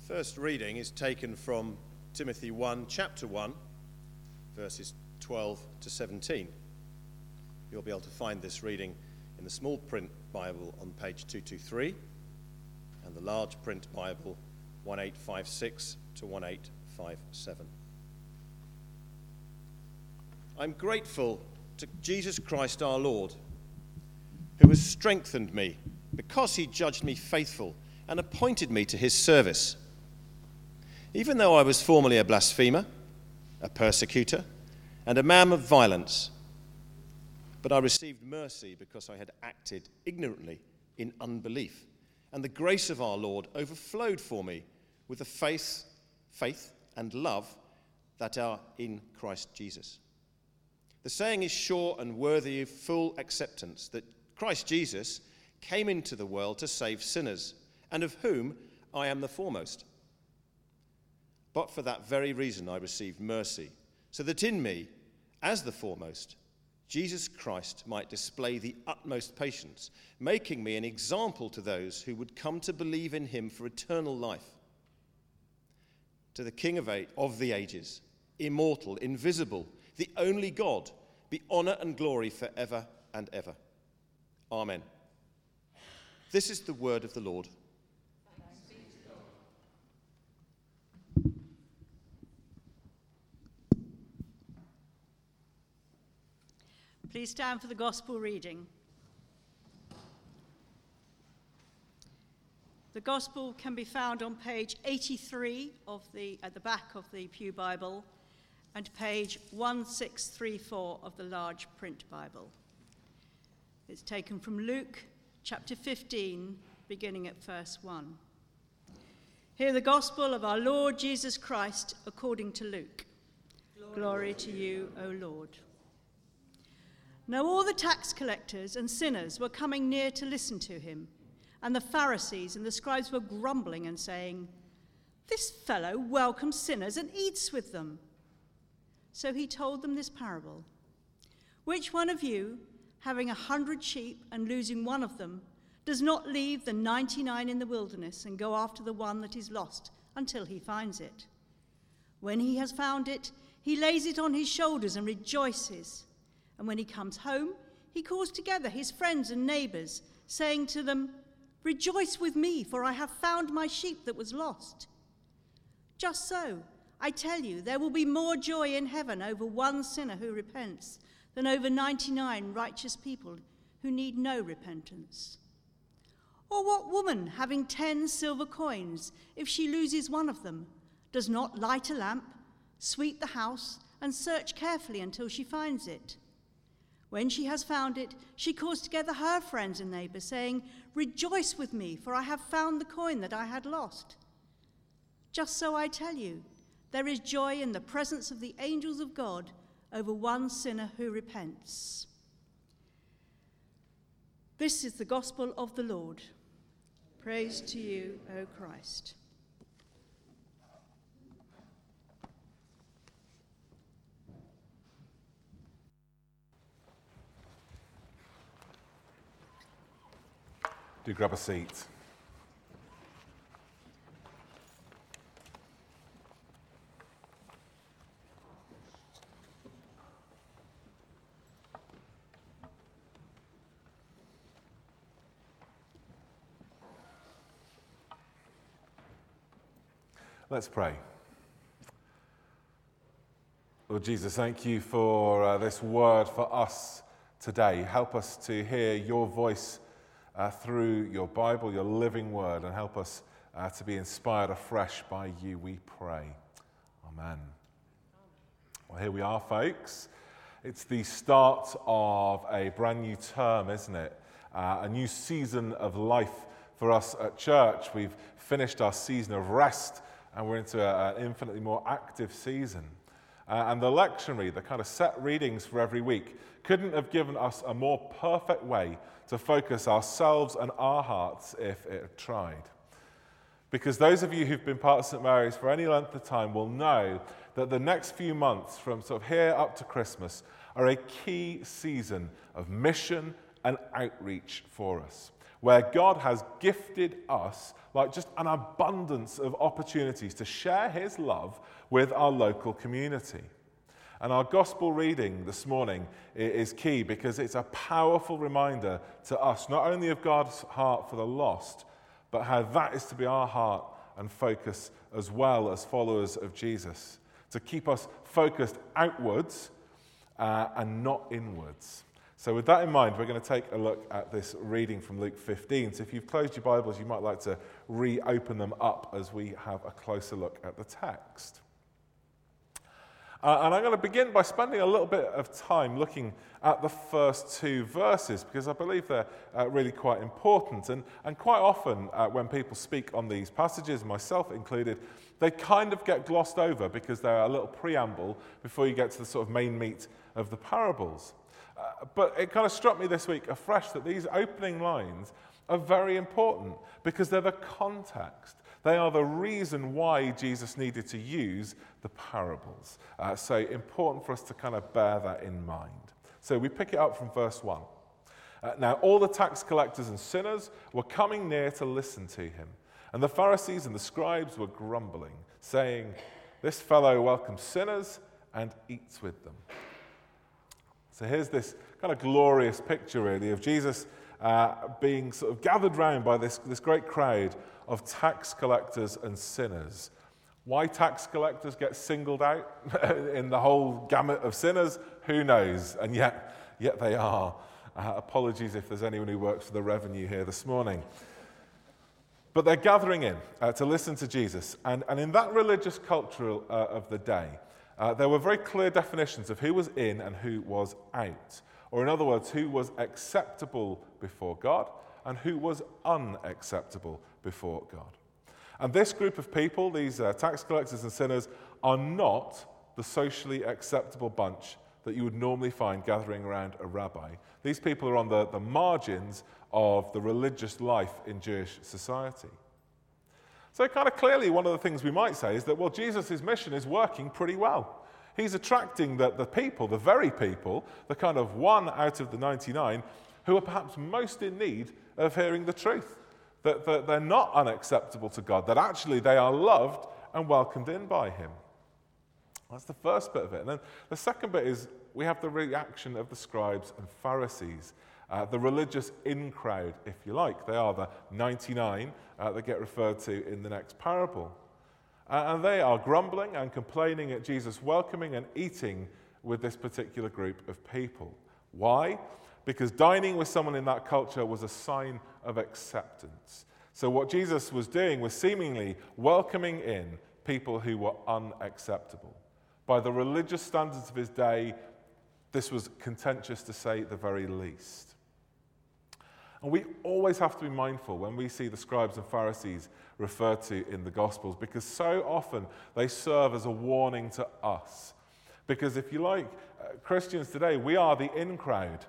first reading is taken from Timothy 1, chapter 1, verses 12 to 17. You'll be able to find this reading in the small print Bible on page 223 and the large print Bible 1856 to 1857. I'm grateful to Jesus Christ our Lord, who has strengthened me because he judged me faithful and appointed me to his service. Even though I was formerly a blasphemer, a persecutor, and a man of violence, but I received mercy because I had acted ignorantly in unbelief, and the grace of our Lord overflowed for me with the faith and love that are in Christ Jesus. The saying is sure and worthy of full acceptance that Christ Jesus came into the world to save sinners, and of whom I am the foremost. But for that very reason I received mercy, so that in me, as the foremost, Jesus Christ might display the utmost patience, making me an example to those who would come to believe in him for eternal life. To the King of the ages, immortal, invisible, the only God, be honor and glory forever and ever. Amen. This is the word of the Lord. Please stand for the gospel reading. The gospel can be found on page 83 at the back of the Pew Bible and page 1634 of the large print Bible. It's taken from Luke chapter 15, beginning at verse 1. Hear the gospel of our Lord Jesus Christ according to Luke. Glory to you, O Lord. Now all the tax collectors and sinners were coming near to listen to him, and the Pharisees and the scribes were grumbling and saying, "This fellow welcomes sinners and eats with them." So he told them this parable. Which one of you, having 100 sheep and losing one of them, does not leave the 99 in the wilderness and go after the one that is lost until he finds it? When he has found it, he lays it on his shoulders and rejoices. And when he comes home, he calls together his friends and neighbors, saying to them, "Rejoice with me, for I have found my sheep that was lost." Just so, I tell you, there will be more joy in heaven over one sinner who repents than over 99 righteous people who need no repentance. Or what woman, having 10 silver coins, if she loses one of them, does not light a lamp, sweep the house, and search carefully until she finds it? When she has found it, she calls together her friends and neighbors, saying, "Rejoice with me, for I have found the coin that I had lost." Just so I tell you, there is joy in the presence of the angels of God over one sinner who repents. This is the gospel of the Lord. Praise to you, O Christ. Do grab a seat. Let's pray. Lord Jesus, thank you for this word for us today. Help us to hear your voice through your Bible, your living word, and help us to be inspired afresh by you, we pray. Amen. Well, here we are, folks. It's the start of a brand new term, isn't it? A new season of life for us at church. We've finished our season of rest, and we're into an infinitely more active season. And the lectionary, the kind of set readings for every week, couldn't have given us a more perfect way to focus ourselves and our hearts if it had tried. Because those of you who've been part of St. Mary's for any length of time will know that the next few months, from sort of here up to Christmas, are a key season of mission and outreach for us. where God has gifted us like just an abundance of opportunities to share his love with our local community. And our gospel reading this morning is key because it's a powerful reminder to us, not only of God's heart for the lost, but how that is to be our heart and focus as well as followers of Jesus, to keep us focused outwards and not inwards. So with that in mind, we're going to take a look at this reading from Luke 15. So if you've closed your Bibles, you might like to reopen them up as we have a closer look at the text. And I'm going to begin by spending a little bit of time looking at the first two verses because I believe they're really quite important. And quite often when people speak on these passages, myself included, they kind of get glossed over because they're a little preamble before you get to the sort of main meat of the parables. But it kind of struck me this week afresh that these opening lines are very important because they're the context. They are the reason why Jesus needed to use the parables. So important for us to kind of bear that in mind. So we pick it up from verse 1. Now all the tax collectors and sinners were coming near to listen to him. And the Pharisees and the scribes were grumbling, saying, "This fellow welcomes sinners and eats with them." So here's this kind of glorious picture, really, of Jesus being sort of gathered round by this great crowd of tax collectors and sinners. Why tax collectors get singled out in the whole gamut of sinners, who knows? And yet they are. Apologies if there's anyone who works for the revenue here this morning. But they're gathering in to listen to Jesus. And in that religious culture of the day, there were very clear definitions of who was in and who was out. Or in other words, who was acceptable before God and who was unacceptable before God. And this group of people, these tax collectors and sinners, are not the socially acceptable bunch that you would normally find gathering around a rabbi. These people are on the margins of the religious life in Jewish society. So kind of clearly one of the things we might say is that, well, Jesus' mission is working pretty well. He's attracting the people, the very people, the kind of 1 out of the 99, who are perhaps most in need of hearing the truth. That they're not unacceptable to God, that actually they are loved and welcomed in by him. That's the first bit of it. And then the second bit is we have the reaction of the scribes and Pharisees, the religious in-crowd, if you like. They are the 99 that get referred to in the next parable. And they are grumbling and complaining at Jesus welcoming and eating with this particular group of people. Why? Because dining with someone in that culture was a sign of acceptance. So what Jesus was doing was seemingly welcoming in people who were unacceptable. By the religious standards of his day, this was contentious to say the very least. And we always have to be mindful when we see the scribes and Pharisees referred to in the Gospels, because so often they serve as a warning to us. Because if you like, Christians today, we are the in-crowd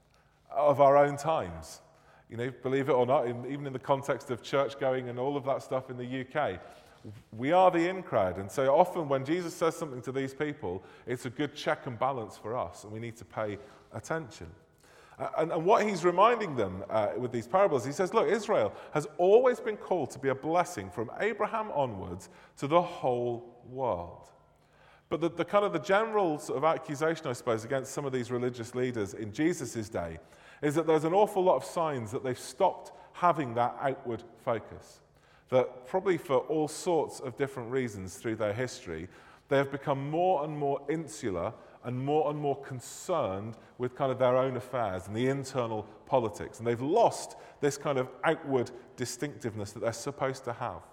of our own times. You know, believe it or not, even in the context of church going and all of that stuff in the UK, we are the in-crowd. And so often when Jesus says something to these people, it's a good check and balance for us, and we need to pay attention. And what he's reminding them with these parables, he says, look, Israel has always been called to be a blessing from Abraham onwards to the whole world. But the kind of the general sort of accusation, I suppose, against some of these religious leaders in Jesus' day is that there's an awful lot of signs that they've stopped having that outward focus. That probably for all sorts of different reasons through their history, they have become more and more insular and more concerned with kind of their own affairs and the internal politics. And they've lost this kind of outward distinctiveness that they're supposed to have.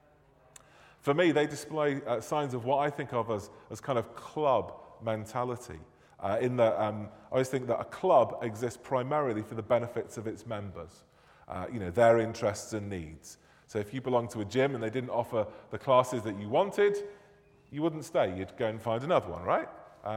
For me, they display signs of what I think of as kind of club mentality. In that I always think that a club exists primarily for the benefits of its members, their interests and needs. So if you belong to a gym and they didn't offer the classes that you wanted, you wouldn't stay. You'd go and find another one, right?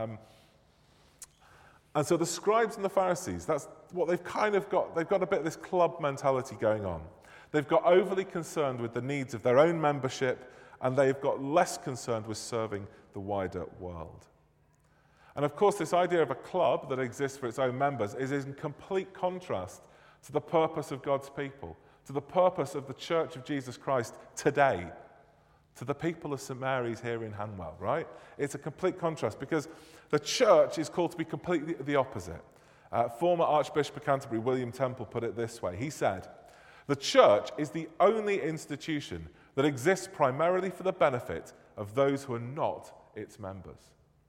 And so the scribes and the Pharisees, that's what they've kind of got. They've got a bit of this club mentality going on. They've got overly concerned with the needs of their own membership, and they've got less concerned with serving the wider world. And of course, this idea of a club that exists for its own members is in complete contrast to the purpose of God's people, to the purpose of the Church of Jesus Christ today, to the people of St. Mary's here in Hanwell, right? It's a complete contrast because the church is called to be completely the opposite. Former Archbishop of Canterbury, William Temple, put it this way. He said, "The church is the only institution that exists primarily for the benefit of those who are not its members."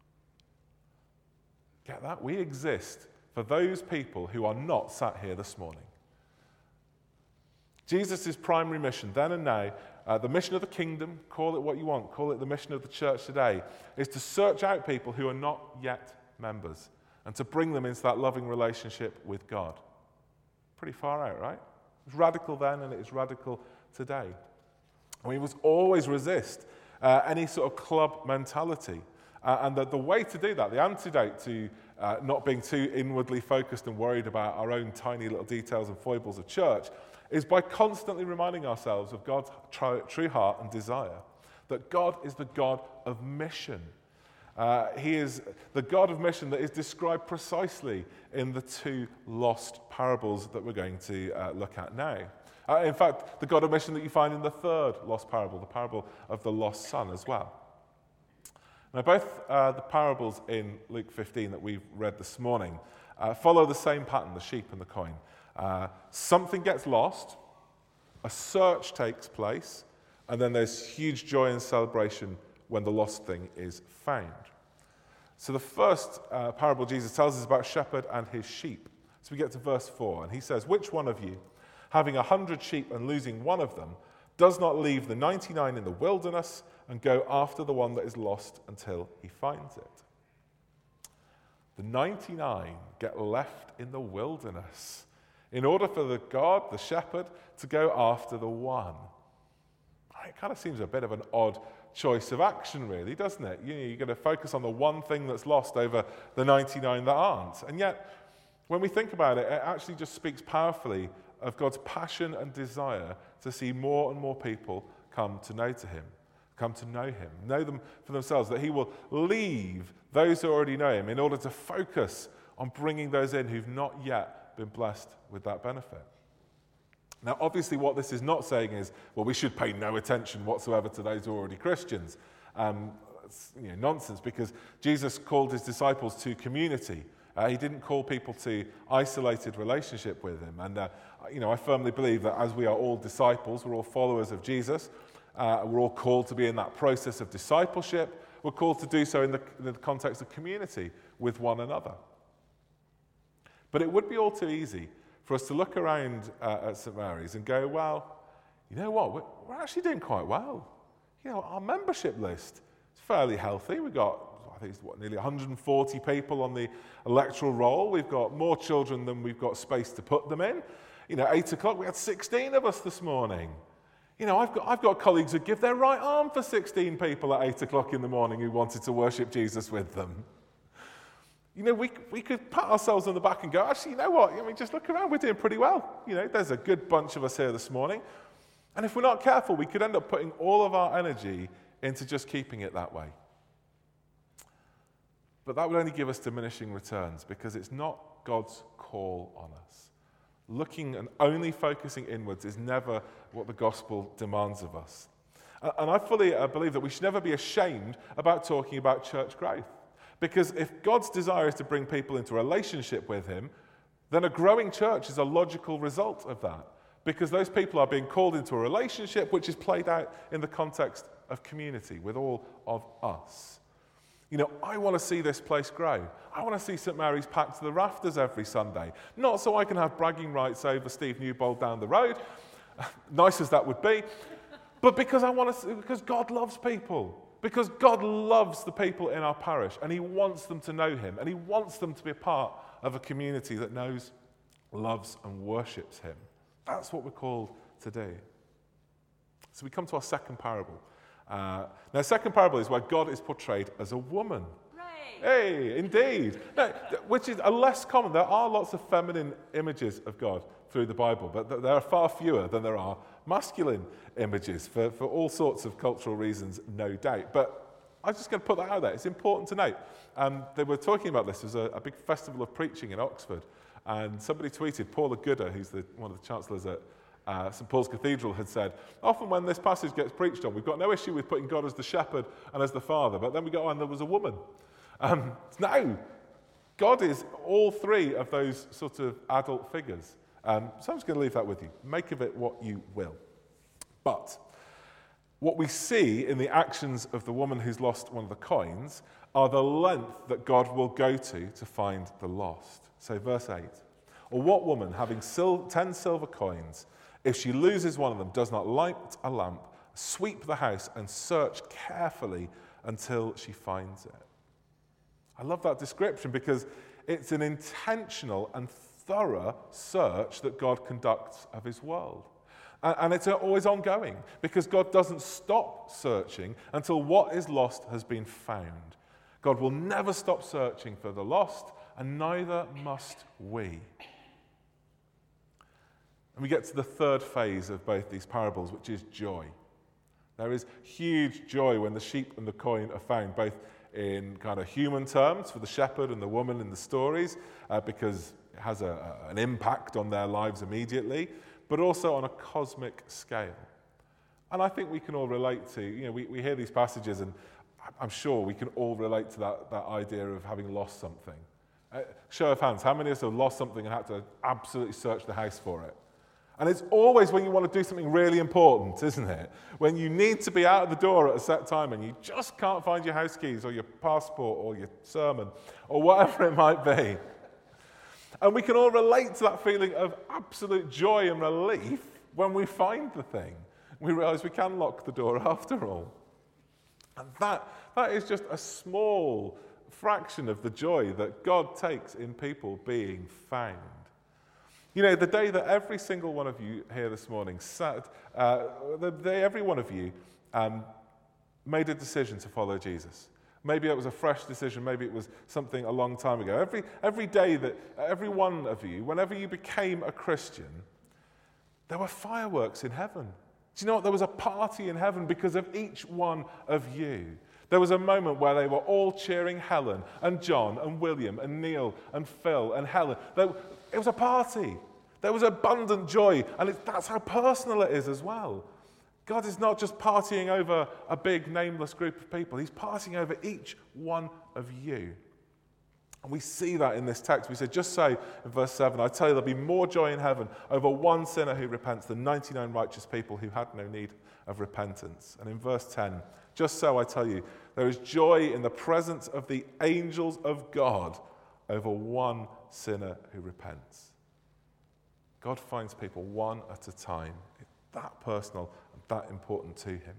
Get that? We exist for those people who are not sat here this morning. Jesus' primary mission then and now, the mission of the kingdom, call it what you want, call it the mission of the church today, is to search out people who are not yet members and to bring them into that loving relationship with God. Pretty far out, right? It was radical then and it is radical today. We must always resist any sort of club mentality. And the way to do that, the antidote to not being too inwardly focused and worried about our own tiny little details and foibles of church, is by constantly reminding ourselves of God's true heart and desire, that God is the God of mission. He is the God of mission that is described precisely in the two lost parables that we're going to look at now. In fact, the God of mission that you find in the third lost parable, the parable of the lost son as well. Now, both the parables in Luke 15 that we've read this morning follow the same pattern, the sheep and the coin. Something gets lost, a search takes place, and then there's huge joy and celebration when the lost thing is found. So the first parable Jesus tells us about a shepherd and his sheep. So we get to verse 4, and he says, "Which one of you, having 100 sheep and losing one of them, does not leave the 99 in the wilderness and go after the one that is lost until he finds it?" The 99 get left in the wilderness in order for the God, the shepherd, to go after the one. It kind of seems a bit of an odd choice of action, really, doesn't it? You're going to focus on the one thing that's lost over the 99 that aren't. And yet, when we think about it, it actually just speaks powerfully of God's passion and desire to see more and more people come to know Him, know them for themselves, that He will leave those who already know Him in order to focus on bringing those in who've not yet been blessed with that benefit. Now, obviously, what this is not saying is, well, we should pay no attention whatsoever to those who are already Christians. It's nonsense, because Jesus called His disciples to community. He didn't call people to isolated relationship with Him. And, I firmly believe that as we are all disciples, we're all followers of Jesus, we're all called to be in that process of discipleship. We're called to do so in the context of community with one another. But it would be all too easy for us to look around at St. Mary's and go, well, you know what, we're actually doing quite well. Our membership list is fairly healthy. We've got, I think it's nearly 140 people on the electoral roll. We've got more children than we've got space to put them in. 8 o'clock, we had 16 of us this morning. I've got colleagues who give their right arm for 16 people at 8 o'clock in the morning who wanted to worship Jesus with them. We could pat ourselves on the back and go, actually, you know what? Just look around, we're doing pretty well. There's a good bunch of us here this morning. And if we're not careful, we could end up putting all of our energy into just keeping it that way. But that would only give us diminishing returns, because it's not God's call on us. Looking and only focusing inwards is never what the gospel demands of us. And I fully believe that we should never be ashamed about talking about church growth. Because if God's desire is to bring people into a relationship with Him, then a growing church is a logical result of that. Because those people are being called into a relationship which is played out in the context of community with all of us. I want to see this place grow. I want to see St. Mary's packed to the rafters every Sunday. Not so I can have bragging rights over Steve Newbold down the road, nice as that would be, but because because God loves people. Because God loves the people in our parish, and He wants them to know Him, and He wants them to be a part of a community that knows, loves, and worships Him. That's what we're called to do. So we come to our second parable. Now, second parable is where God is portrayed as a woman. Hey, indeed. Now, which is a less common. There are lots of feminine images of God through the Bible, but there are far fewer than there are masculine images for all sorts of cultural reasons, no doubt. But I'm just going to put that out there. It's important to note. They were talking about this. There's a big festival of preaching in Oxford And somebody tweeted, Paula Gooder, who's one of the chancellors at St Paul's Cathedral, had said, often when this passage gets preached on, we've got no issue with putting God as the shepherd and as the father, but then we go, and there was a woman. No, God is all three of those sort of adult figures. So I'm just going to leave that with you. Make of it what you will. But what we see in the actions of the woman who's lost one of the coins are the length that God will go to find the lost. So verse 8, or what woman, having 10 silver coins, if she loses one of them, does not light a lamp, sweep the house, and search carefully until she finds it? I love that description because it's an intentional and thorough search that God conducts of his world. And it's always ongoing because God doesn't stop searching until what is lost has been found. God will never stop searching for the lost, and neither must we. And we get to the third phase of both these parables, which is joy. There is huge joy when the sheep and the coin are found, both in kind of human terms for the shepherd and the woman in the stories, because it has an impact on their lives immediately, but also on a cosmic scale. And I think we can all relate to, we hear these passages, and I'm sure we can all relate to that idea of having lost something. Show of hands, how many of us have lost something and had to absolutely search the house for it? And it's always when you want to do something really important, isn't it? When you need to be out of the door at a set time and you just can't find your house keys or your passport or your sermon or whatever it might be. And we can all relate to that feeling of absolute joy and relief when we find the thing. We realize we can lock the door after all. And that is just a small fraction of the joy that God takes in people being found. The day that every single one of you here this morning the day every one of you made a decision to follow Jesus. Maybe it was a fresh decision, maybe it was something a long time ago. Every day that every one of you, whenever you became a Christian, there were fireworks in heaven. Do you know what? There was a party in heaven because of each one of you. There was a moment where they were all cheering Helen and John and William and Neil and Phil and Helen. It was a party. There was abundant joy, and that's how personal it is as well. God is not just partying over a big nameless group of people. He's partying over each one of you. And we see that in this text. We say, just so in verse 7, I tell you there'll be more joy in heaven over one sinner who repents than 99 righteous people who had no need of repentance. And in verse 10, just so I tell you, there is joy in the presence of the angels of God over one sinner who repents. God finds people one at a time. It's that personal and that important to him.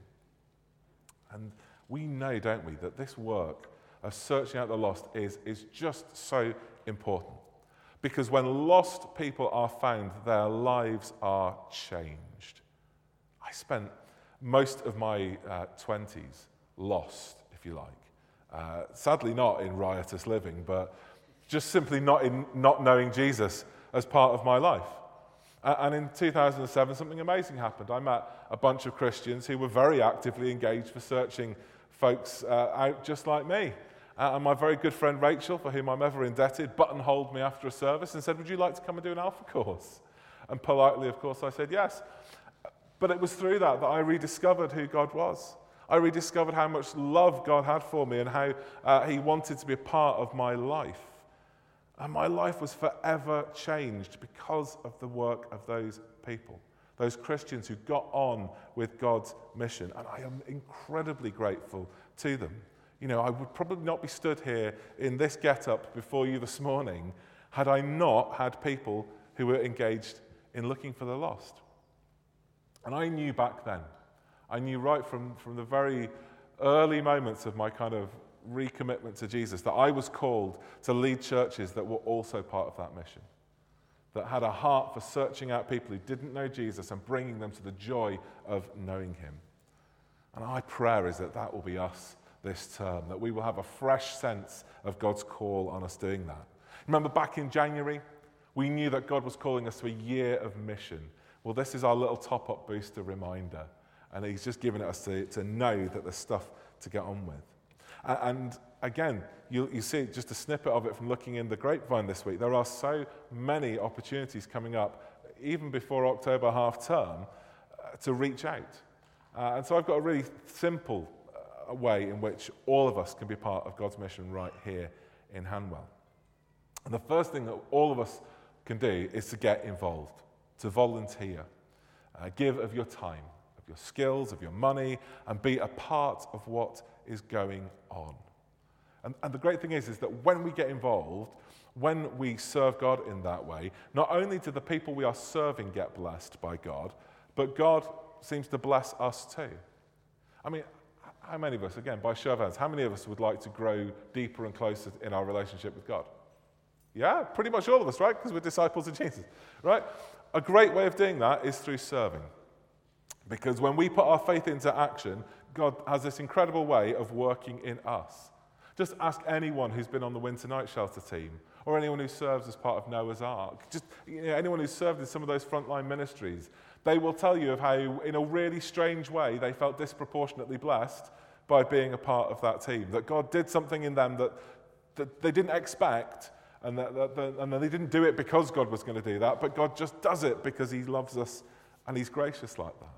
And we know, don't we, that this work of searching out the lost is just so important. Because when lost people are found, their lives are changed. I spent most of my 20s lost, if you like. Sadly not in riotous living, but just simply not knowing Jesus as part of my life. And in 2007, something amazing happened. I met a bunch of Christians who were very actively engaged for searching folks out just like me. And my very good friend Rachel, for whom I'm ever indebted, buttonholed me after a service and said, would you like to come and do an Alpha course? And politely, of course, I said yes. But it was through that I rediscovered who God was. I rediscovered how much love God had for me and how he wanted to be a part of my life. And my life was forever changed because of the work of those people, those Christians who got on with God's mission. And I am incredibly grateful to them. I would probably not be stood here in this get-up before you this morning had I not had people who were engaged in looking for the lost. And I knew back then, I knew right from the very early moments of my kind of recommitment to Jesus that I was called to lead churches that were also part of that mission, that had a heart for searching out people who didn't know Jesus and bringing them to the joy of knowing him. And my prayer is that will be us this term, that we will have a fresh sense of God's call on us doing that. Remember back in January, we knew that God was calling us to a year of mission. Well, this is our little top-up booster reminder, and he's just given it us to know that there's stuff to get on with. And again, you see just a snippet of it from looking in the grapevine this week. There are so many opportunities coming up, even before October half term, to reach out. And so I've got a really simple way in which all of us can be part of God's mission right here in Hanwell. And the first thing that all of us can do is to get involved, to volunteer, give of your time, of your skills, of your money, and be a part of what is going on. And the great thing is that when we get involved, when we serve God in that way, not only do the people we are serving get blessed by God, but God seems to bless us too. I mean, how many of us, again, by show of hands, how many of us would like to grow deeper and closer in our relationship with God? Yeah, pretty much all of us, right? Because we're disciples of Jesus, right? A great way of doing that is through serving. Because when we put our faith into action, God has this incredible way of working in us. Just ask anyone who's been on the winter night shelter team, or anyone who serves as part of Noah's Ark, just anyone who's served in some of those frontline ministries. They will tell you of how, in a really strange way, they felt disproportionately blessed by being a part of that team. That God did something in them that they didn't expect, and and they didn't do it because God was going to do that, but God just does it because he loves us and he's gracious like that.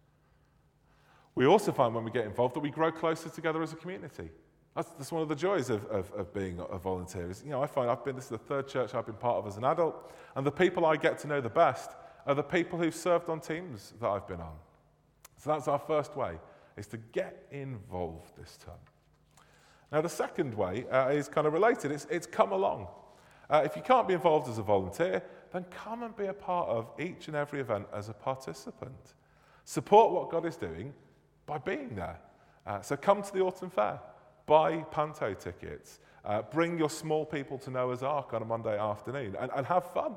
We also find when we get involved that we grow closer together as a community. That's one of the joys of being a volunteer. I find this is the third church I've been part of as an adult, and the people I get to know the best are the people who've served on teams that I've been on. So that's our first way, is to get involved this term. Now the second way is kind of related. It's come along. If you can't be involved as a volunteer, then come and be a part of each and every event as a participant. Support what God is doing by being there. So come to the Autumn Fair. Buy Panto tickets. Bring your small people to Noah's Ark on a Monday afternoon and have fun.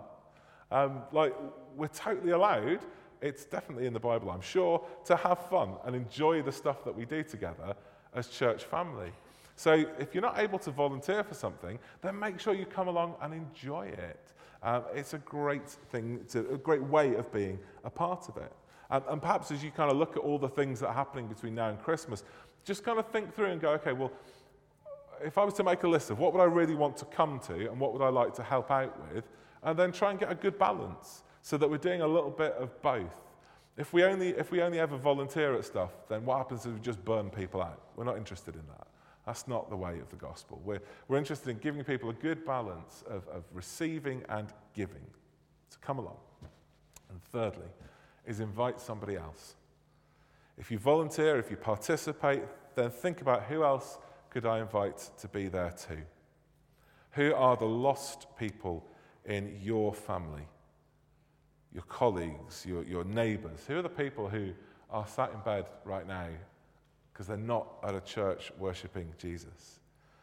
We're totally allowed, it's definitely in the Bible, I'm sure, to have fun and enjoy the stuff that we do together as church family. So if you're not able to volunteer for something, then make sure you come along and enjoy it. It's a great thing, a great way of being a part of it. And perhaps as you kind of look at all the things that are happening between now and Christmas, just kind of think through and go, okay, well, if I was to make a list of what would I really want to come to and what would I like to help out with, and then try and get a good balance so that we're doing a little bit of both. If we only ever volunteer at stuff, then what happens is we just burn people out. We're not interested in that. That's not the way of the gospel. We're interested in giving people a good balance of receiving and giving. So come along. And thirdly, is invite somebody else. If you volunteer, if you participate, then think about who else could I invite to be there too? Who are the lost people in your family, your colleagues, your neighbours? Who are the people who are sat in bed right now because they're not at a church worshipping Jesus?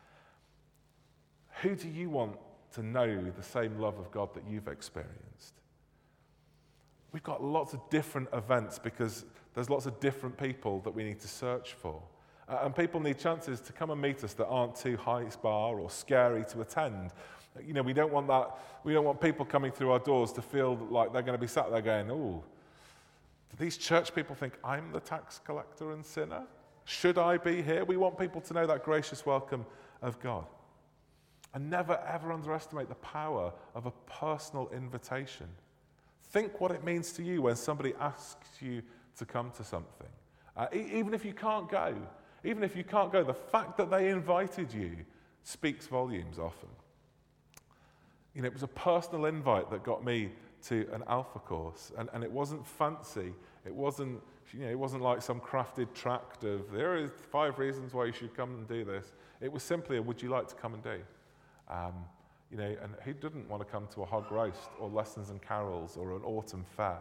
Who do you want to know the same love of God that you've experienced? We've got lots of different events because there's lots of different people that we need to search for. And people need chances to come and meet us that aren't too high bar or scary to attend. We don't want that. We don't want people coming through our doors to feel like they're going to be sat there going, "Oh, do these church people think I'm the tax collector and sinner? Should I be here?" We want people to know that gracious welcome of God. And never, ever underestimate the power of a personal invitation. Think what it means to you when somebody asks you to come to something. Even if you can't go, the fact that they invited you speaks volumes often. It was a personal invite that got me to an Alpha course, and it wasn't fancy. It wasn't like some crafted tract of, there are 5 reasons why you should come and do this. It was simply a, would you like to come and do? And who didn't want to come to a hog roast or lessons and carols or an autumn fair?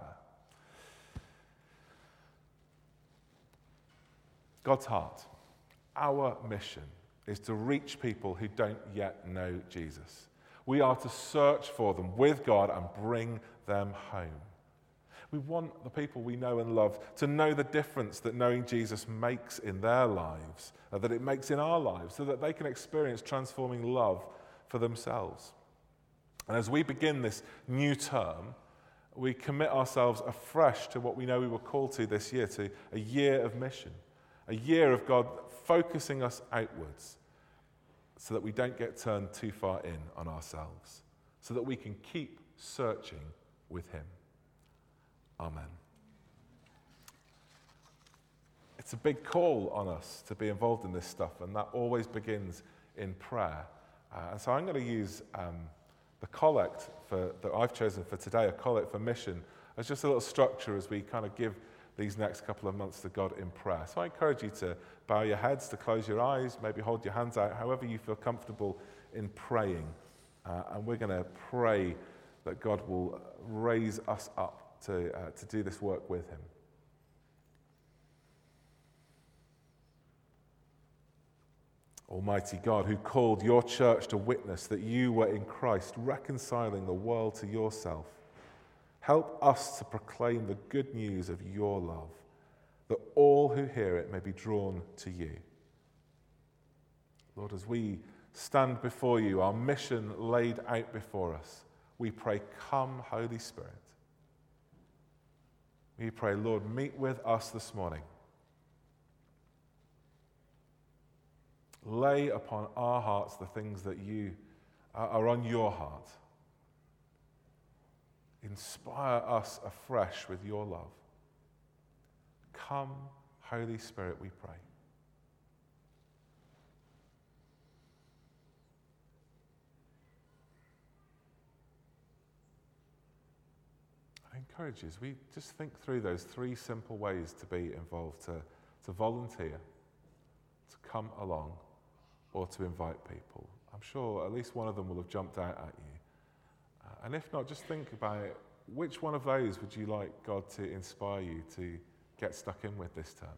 God's heart, our mission, is to reach people who don't yet know Jesus. We are to search for them with God and bring them home. We want the people we know and love to know the difference that knowing Jesus makes in their lives, that it makes in our lives, so that they can experience transforming love for themselves. And as we begin this new term, we commit ourselves afresh to what we know we were called to this year, to a year of mission, a year of God focusing us outwards so that we don't get turned too far in on ourselves, so that we can keep searching with him. Amen. It's a big call on us to be involved in this stuff, and that always begins in prayer. And so I'm going to use the collect that I've chosen for today, a collect for mission, as just a little structure as we kind of give these next couple of months to God in prayer. So I encourage you to bow your heads, to close your eyes, maybe hold your hands out, however you feel comfortable in praying. And we're going to pray that God will raise us up to do this work with him. Almighty God, who called your church to witness that you were in Christ, reconciling the world to yourself, help us to proclaim the good news of your love, that all who hear it may be drawn to you. Lord, as we stand before you, our mission laid out before us, we pray, come, Holy Spirit. We pray, Lord, meet with us this morning. Lay upon our hearts the things that you are on your heart. Inspire us afresh with your love. Come, Holy Spirit, we pray. I encourage you, as we just think through those three simple ways to be involved, to volunteer, to come along, or to invite people. I'm sure at least one of them will have jumped out at you. And if not, just think about which one of those would you like God to inspire you to get stuck in with this term?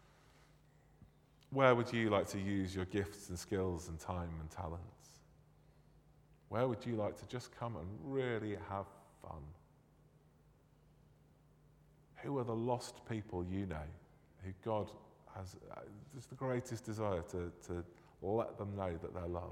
Where would you like to use your gifts and skills and time and talents? Where would you like to just come and really have fun? Who are the lost people you know who God has just the greatest desire to let them know that they're loved?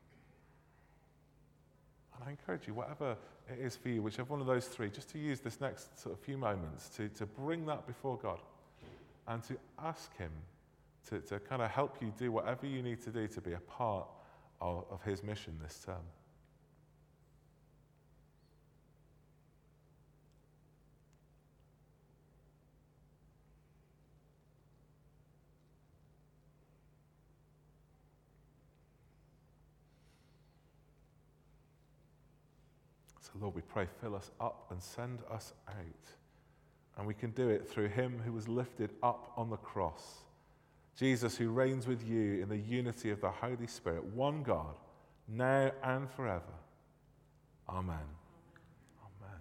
And I encourage you, whatever it is for you, whichever one of those three, just to use this next sort of few moments to bring that before God and to ask him to kind of help you do whatever you need to do to be a part of his mission this term. So Lord, we pray, fill us up and send us out. And we can do it through him who was lifted up on the cross. Jesus, who reigns with you in the unity of the Holy Spirit, one God, now and forever. Amen. Amen.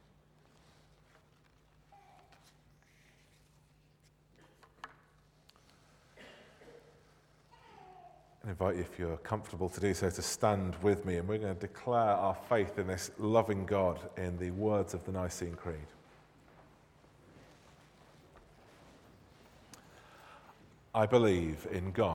I invite you, if you're comfortable to do so, to stand with me, and we're going to declare our faith in this loving God in the words of the Nicene Creed. I believe in God,